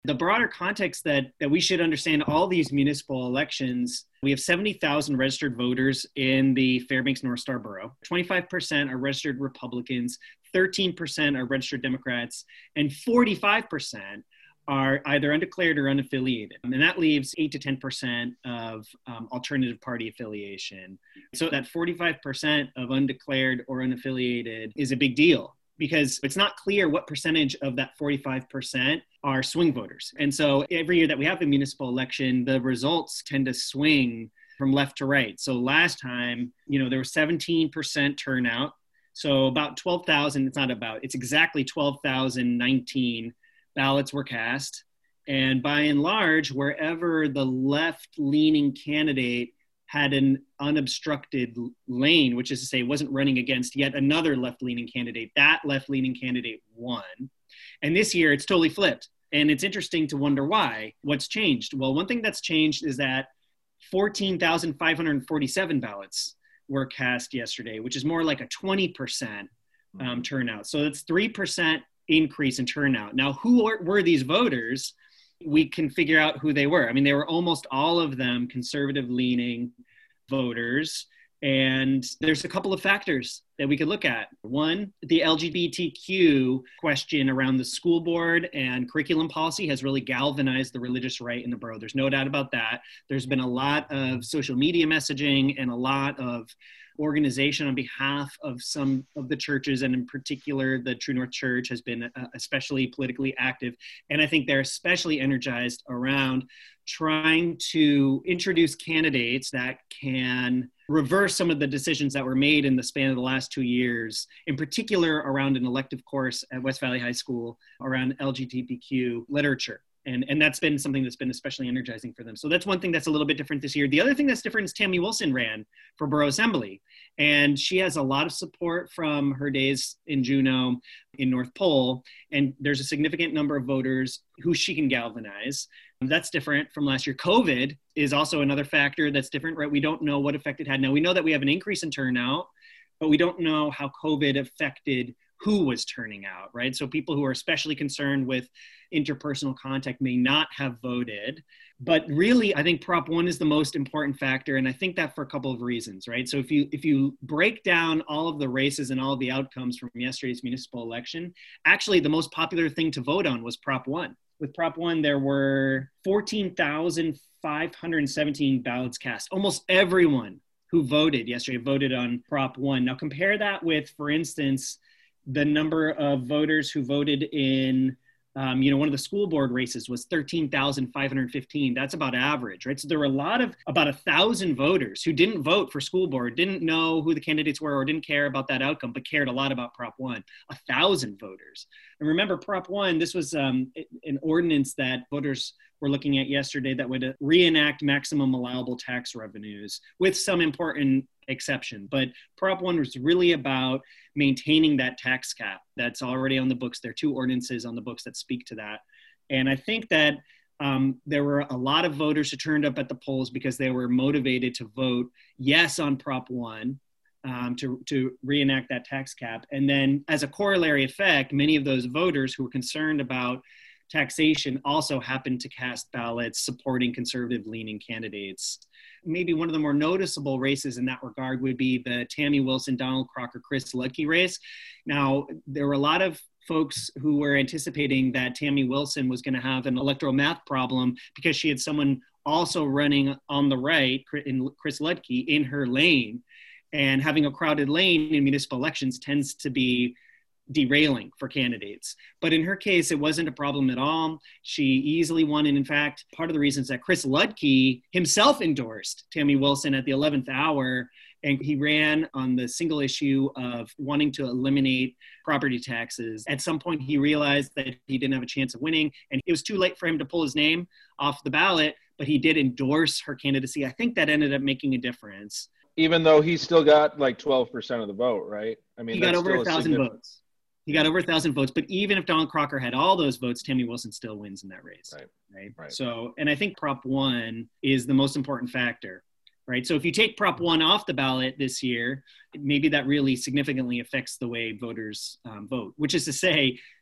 The broader context that we should understand all these municipal elections, we have 70,000 registered voters in the Fairbanks North Star Borough. 25% are registered Republicans, 13% are registered Democrats, and 45% are either undeclared or unaffiliated. And that leaves 8 to 10% of alternative party affiliation. So that 45% of undeclared or unaffiliated is a big deal, because it's not clear what percentage of that 45% are swing voters. And so every year that we have a municipal election, the results tend to swing from left to right. So last time, there was 17% turnout. So about 12,000, it's exactly 12,019 ballots were cast. And by and large, wherever the left-leaning candidate had an unobstructed lane, which is to say wasn't running against yet another left-leaning candidate, that left-leaning candidate won. And this year it's totally flipped. And it's interesting to wonder why. What's changed? Well, one thing that's changed is that 14,547 ballots were cast yesterday, which is more like a 20% turnout. So that's 3% increase in turnout. Now, who were these voters? We can figure out who they were. I mean, they were almost all of them conservative-leaning voters. And there's a couple of factors that we could look at. One, the LGBTQ question around the school board and curriculum policy has really galvanized the religious right in the borough. There's no doubt about that. There's been a lot of social media messaging and a lot of organization on behalf of some of the churches, and in particular, the True North Church has been especially politically active. And I think they're especially energized around trying to introduce candidates that can reverse some of the decisions that were made in the span of the last 2 years, in particular around an elective course at West Valley High School around LGBTQ literature. And that's been something that's been especially energizing for them. So that's one thing that's a little bit different this year. The other thing that's different is Tammy Wilson ran for Borough Assembly. And she has a lot of support from her days in Juneau, in North Pole. And there's a significant number of voters who she can galvanize. That's different from last year. COVID is also another factor that's different, right? We don't know what effect it had. Now, we know that we have an increase in turnout, but we don't know how COVID affected who was turning out, right? So people who are especially concerned with interpersonal contact may not have voted. But really, I think Prop 1 is the most important factor. And I think that for a couple of reasons, right? So if you break down all of the races and all of the outcomes from yesterday's municipal election, actually the most popular thing to vote on was Prop 1. With Prop 1, there were 14,517 ballots cast. Almost everyone who voted yesterday voted on Prop 1. Now compare that with, for instance, the number of voters who voted in, one of the school board races was 13,515. That's about average, right? So there were about 1,000 voters who didn't vote for school board, didn't know who the candidates were or didn't care about that outcome, but cared a lot about Prop 1. 1,000 voters. And remember, Prop 1, this was an ordinance that voters were looking at yesterday that would reenact maximum allowable tax revenues with some important exception. But Prop 1 was really about maintaining that tax cap that's already on the books. There are 2 ordinances on the books that speak to that. And I think that there were a lot of voters who turned up at the polls because they were motivated to vote yes on Prop 1 to reenact that tax cap. And then as a corollary effect, many of those voters who were concerned about taxation also happened to cast ballots supporting conservative-leaning candidates. Maybe one of the more noticeable races in that regard would be the Tammy Wilson, Donald Crocker, Chris Ludke race. Now, there were a lot of folks who were anticipating that Tammy Wilson was going to have an electoral math problem because she had someone also running on the right, in Chris Ludke, in her lane. And having a crowded lane in municipal elections tends to be derailing for candidates. But in her case, it wasn't a problem at all. She easily won. And in fact, part of the reason is that Chris Ludke himself endorsed Tammy Wilson at the 11th hour, and he ran on the single issue of wanting to eliminate property taxes. At some point, he realized that he didn't have a chance of winning, and it was too late for him to pull his name off the ballot, but he did endorse her candidacy. I think that ended up making a difference. Even though he still got like 12% of the vote, right? I mean, he got over 1,000 votes. He got over 1,000 votes, but even if Donald Crocker had all those votes, Tammy Wilson still wins in that race, right? So, and I think Prop 1 is the most important factor, right? So if you take Prop 1 off the ballot this year, maybe that really significantly affects the way voters vote, which is to say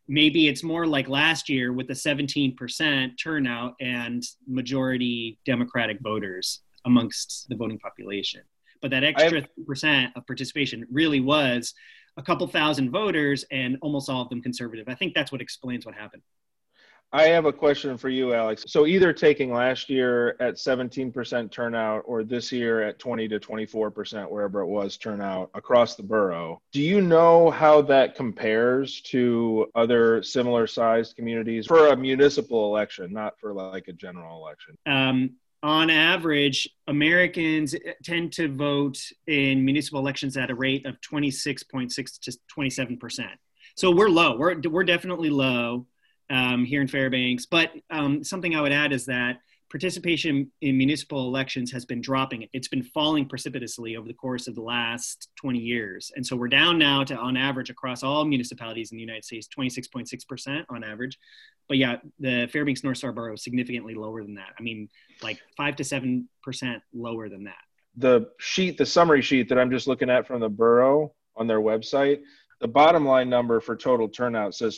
maybe it's more like last year with the 17% turnout and majority Democratic voters amongst the voting population. But that extra 3% of participation really was a couple thousand voters and almost all of them conservative. I think that's what explains what happened. I have a question for you, Alex. So either taking last year at 17% turnout or this year at 20 to 24%, wherever it was, turnout across the borough, do you know how that compares to other similar sized communities for a municipal election, not for like a general election? On average, Americans tend to vote in municipal elections at a rate of 26.6 to 27%. So we're low. We're definitely low here in Fairbanks. But something I would add is that participation in municipal elections has been dropping. It's been falling precipitously over the course of the last 20 years. And so we're down now to, on average, across all municipalities in the United States, 26.6% on average. But yeah, the Fairbanks North Star Borough is significantly lower than that. I mean, like 5 to 7% lower than that. The summary sheet that I'm just looking at from the borough on their website, the bottom line number for total turnout says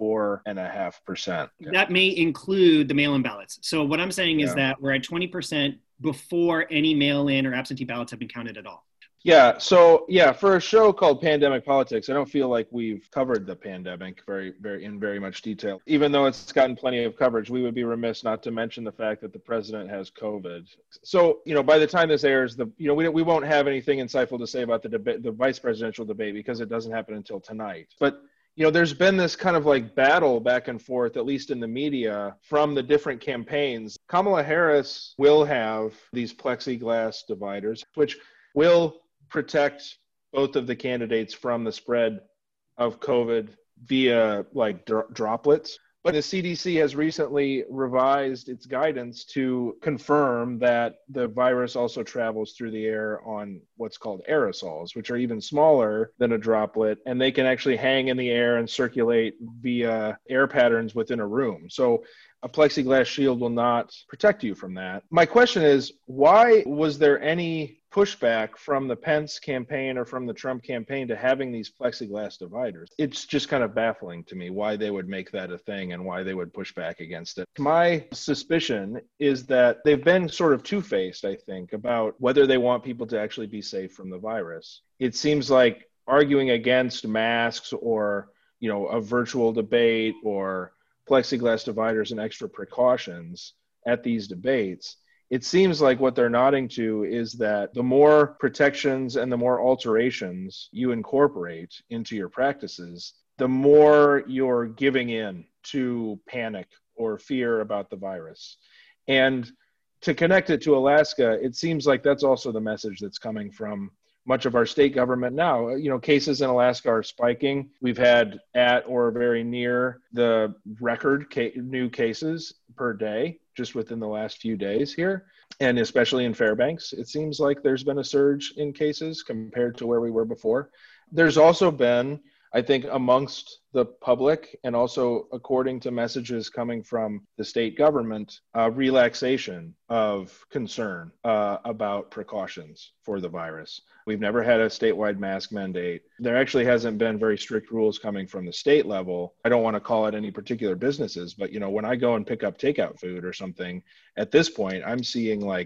24.5%. That may include the mail-in ballots. So what I'm saying is that we're at 20% before any mail-in or absentee ballots have been counted at all. Yeah. So for a show called Pandemic Politics, I don't feel like we've covered the pandemic very much detail. Even though it's gotten plenty of coverage, we would be remiss not to mention the fact that the president has COVID. So, by the time this airs, we won't have anything insightful to say about the debate, the vice presidential debate, because it doesn't happen until tonight. But there's been this kind of like battle back and forth, at least in the media, from the different campaigns. Kamala Harris will have these plexiglass dividers, which will protect both of the candidates from the spread of COVID via like droplets. But the CDC has recently revised its guidance to confirm that the virus also travels through the air on what's called aerosols, which are even smaller than a droplet, and they can actually hang in the air and circulate via air patterns within a room. So a plexiglass shield will not protect you from that. My question is, why was there any pushback from the Pence campaign or from the Trump campaign to having these plexiglass dividers? It's just kind of baffling to me why they would make that a thing and why they would push back against it. My suspicion is that they've been sort of two-faced, I think, about whether they want people to actually be safe from the virus. It seems like arguing against masks or, a virtual debate or plexiglass dividers and extra precautions at these debates, it seems like what they're nodding to is that the more protections and the more alterations you incorporate into your practices, the more you're giving in to panic or fear about the virus. And to connect it to Alaska, it seems like that's also the message that's coming from much of our state government now. Cases in Alaska are spiking. We've had at or very near the record new cases per day just within the last few days here. And especially in Fairbanks, it seems like there's been a surge in cases compared to where we were before. There's also been, I think, amongst the public and also according to messages coming from the state government, relaxation of concern about precautions for the virus. We've never had a statewide mask mandate. There actually hasn't been very strict rules coming from the state level. I don't want to call it any particular businesses, but when I go and pick up takeout food or something, at this point, I'm seeing like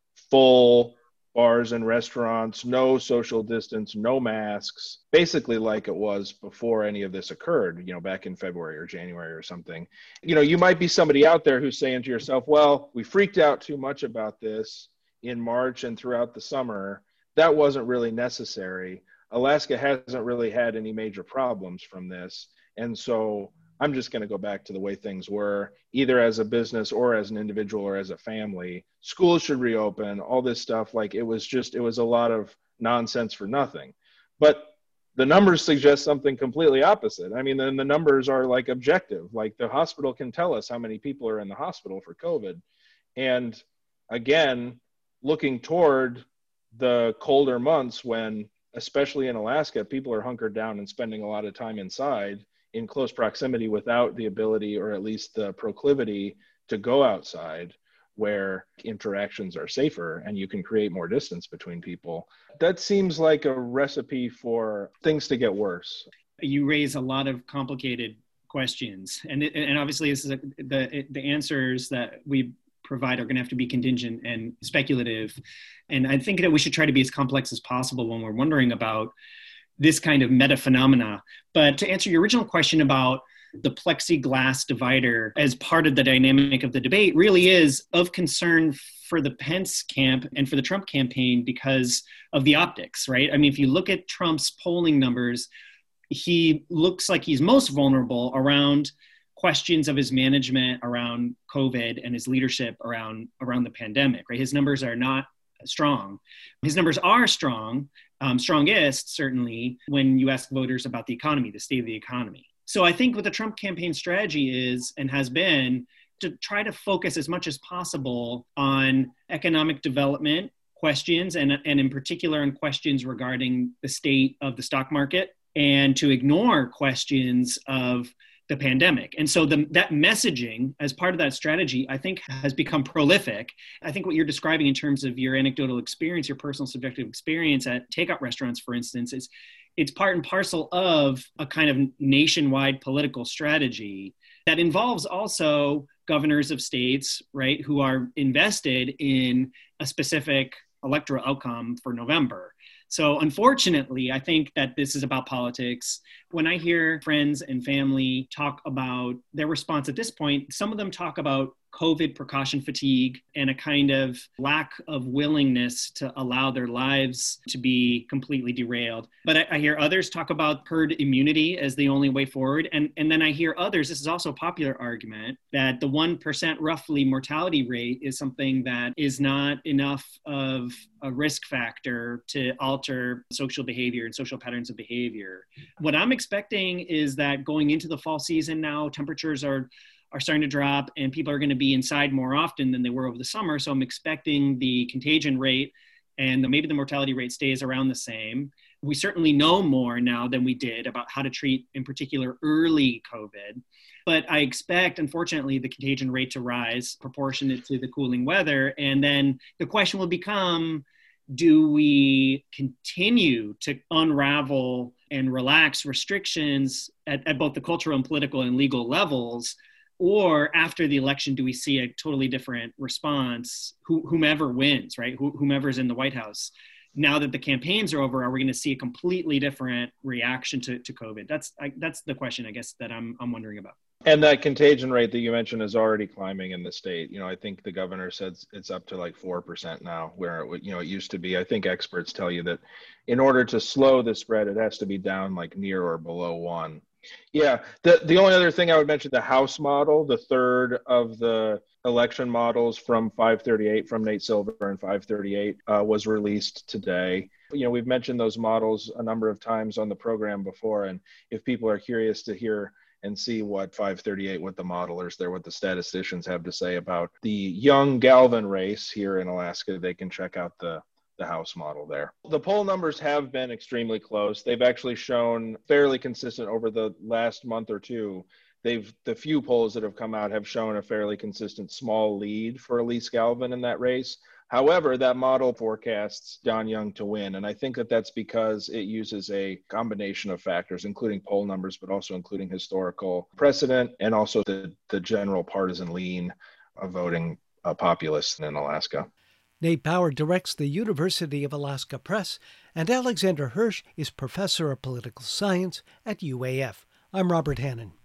full bars and restaurants, no social distance, no masks, basically like it was before any of this occurred, back in February or January or something. You might be somebody out there who's saying to yourself, well, we freaked out too much about this in March and throughout the summer. That wasn't really necessary. Alaska hasn't really had any major problems from this. And so I'm just going to go back to the way things were, either as a business or as an individual or as a family. Schools should reopen, all this stuff. Like it was a lot of nonsense for nothing. But the numbers suggest something completely opposite. I mean, then the numbers are like objective. Like the hospital can tell us how many people are in the hospital for COVID. And again, looking toward the colder months when, especially in Alaska, people are hunkered down and spending a lot of time inside in close proximity without the ability or at least the proclivity to go outside where interactions are safer and you can create more distance between people. That seems like a recipe for things to get worse. You raise a lot of complicated questions. And obviously this is the answers that we provide are going to have to be contingent and speculative. And I think that we should try to be as complex as possible when we're wondering about this kind of meta phenomena. But to answer your original question about the plexiglass divider as part of the dynamic of the debate really is of concern for the Pence camp and for the Trump campaign because of the optics, right? I mean, if you look at Trump's polling numbers, he looks like he's most vulnerable around questions of his management around COVID and his leadership around the pandemic, right? His numbers are not strong. His numbers are strong, strongest certainly when you ask voters about the economy, the state of the economy. So I think what the Trump campaign strategy is and has been to try to focus as much as possible on economic development questions and in particular on questions regarding the state of the stock market and to ignore questions of the pandemic. And so that messaging as part of that strategy, I think has become prolific. I think what you're describing in terms of your anecdotal experience, your personal subjective experience at takeout restaurants, for instance, it's part and parcel of a kind of nationwide political strategy that involves also governors of states, right, who are invested in a specific electoral outcome for November. So unfortunately, I think that this is about politics. When I hear friends and family talk about their response at this point, some of them talk about COVID precaution fatigue and a kind of lack of willingness to allow their lives to be completely derailed. But I hear others talk about herd immunity as the only way forward. And then I hear others, this is also a popular argument, that the 1% roughly mortality rate is something that is not enough of a risk factor to alter social behavior and social patterns of behavior. What I'm expecting is that going into the fall season now, temperatures are starting to drop and people are going to be inside more often than they were over the summer. So I'm expecting the contagion rate and maybe the mortality rate stays around the same. We certainly know more now than we did about how to treat, in particular, early COVID. But I expect, unfortunately, the contagion rate to rise proportionate to the cooling weather. And then the question will become, do we continue to unravel and relax restrictions at both the cultural and political and legal levels? Or after the election, do we see a totally different response, whomever wins, right? Whomever's in the White House. Now that the campaigns are over, are we going to see a completely different reaction to COVID? That's the question, I guess, that I'm wondering about. And that contagion rate that you mentioned is already climbing in the state. You know, I think the governor said it's up to like 4% now, where it used to be. I think experts tell you that in order to slow the spread, it has to be down like near or below 1. Yeah, the only other thing I would mention, the House model, the third of the election models from 538, from Nate Silver and 538, was released today. You know, we've mentioned those models a number of times on the program before, and if people are curious to hear and see what 538, what the modelers there, what the statisticians have to say about the Young Galvin race here in Alaska, they can check out the House model there. The poll numbers have been extremely close. They've actually shown fairly consistent over the last month or two. The few polls that have come out have shown a fairly consistent small lead for Elise Galvin in that race. However, that model forecasts Don Young to win. And I think that that's because it uses a combination of factors, including poll numbers, but also including historical precedent and also the general partisan lean of voting populace in Alaska. Nate Bauer directs the University of Alaska Press, and Alexander Hirsch is professor of political science at UAF. I'm Robert Hannon.